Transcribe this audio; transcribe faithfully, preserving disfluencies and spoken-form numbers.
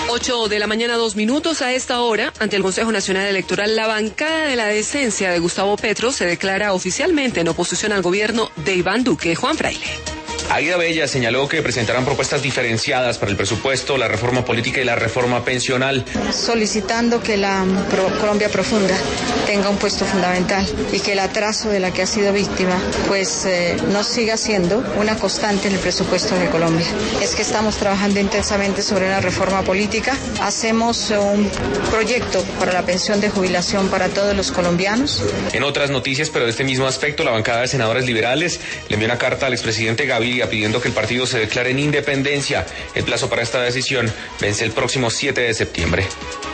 ocho de la mañana, dos minutos. A esta hora, ante el Consejo Nacional Electoral, la bancada de la decencia de Gustavo Petro se declara oficialmente en oposición al gobierno de Iván Duque. Juan Fraile. Aida Bella señaló que presentarán propuestas diferenciadas para el presupuesto, la reforma política y la reforma pensional. Solicitando que la Pro Colombia Profunda tenga un puesto fundamental y que el atraso de la que ha sido víctima pues eh, no siga siendo una constante en el presupuesto de Colombia. Es que estamos trabajando intensamente sobre una reforma política. Hacemos un proyecto para la pensión de jubilación para todos los colombianos. En otras noticias, pero de este mismo aspecto, la bancada de senadores liberales le envió una carta al expresidente Gaviria pidiendo que el partido se declare en independencia. El plazo para esta decisión vence el próximo siete de septiembre.